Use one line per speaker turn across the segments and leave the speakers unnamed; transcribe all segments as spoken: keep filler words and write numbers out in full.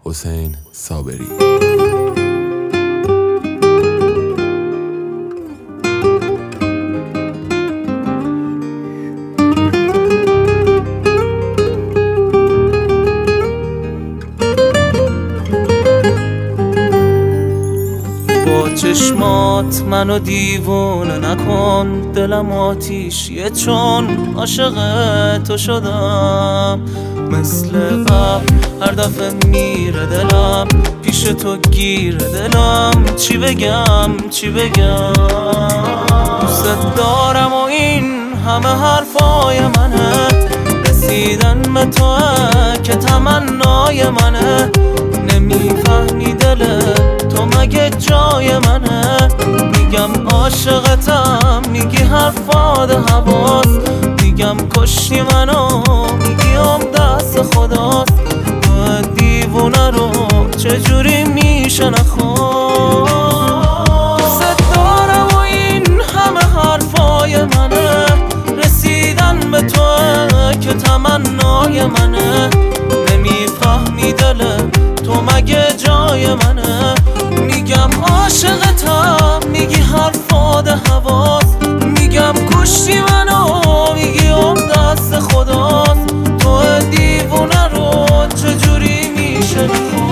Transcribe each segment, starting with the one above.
حسین صابری.
با چشمات منو دیوونه نکن، دلم آتیشیه چون عاشق تو شدم. مثل قبل هر دفعه میره دلم پیش تو گیره دلم، چی بگم چی بگم. دوست دارم و این همه حرفای منه، رسیدن به توه که تمنای منه. نمیفهمی دل تو مگه جای منه؟ میگم عاشقتم میگی حرفات هواست، میگم کشتی منو میگی هم دست خداست. تو دیوونه رو چجوری میشه نخواد؟ دوست دارم و این همه حرفای منه، رسیدن به توه که تمنای منه. نمیفهمی دل تو مگه جای منه؟ میگم عاشقتم میگی حرفات هواست، میگم کشتی منو میگی هم دست خداست. تو دیوونه رو چجوری میشه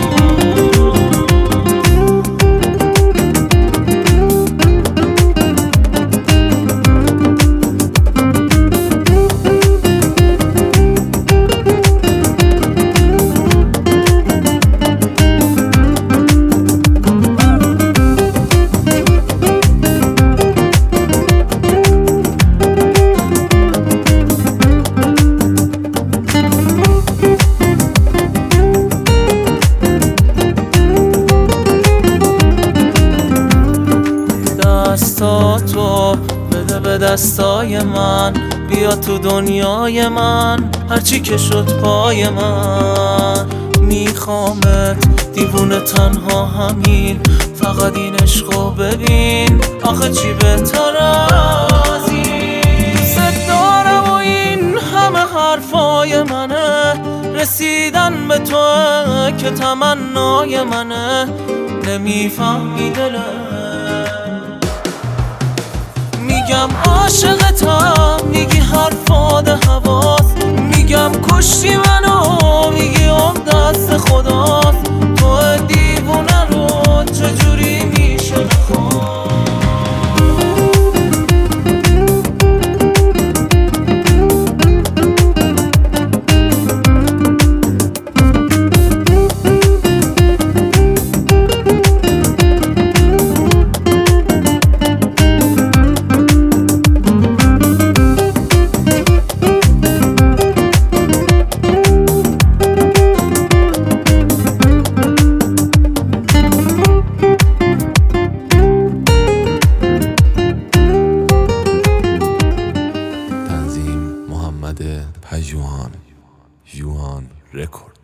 تو بده به دستای من، بیا تو دنیای من، هرچی که شد پای من. میخوامت دیوونه تنها همین، فقط این عشقو ببین، آخه چی بهتر از این؟ دوست دارم و این همه حرفای منه، رسیدن به توه که تمنای منه. نمیفهمی دلم میگم عاشقتم میگی حرفات هواست، میگم کشتی منو میگی هم دست خداست. تو دیوونه رو چجوری میشه نخواد؟
پژوهان یوهان رکورد.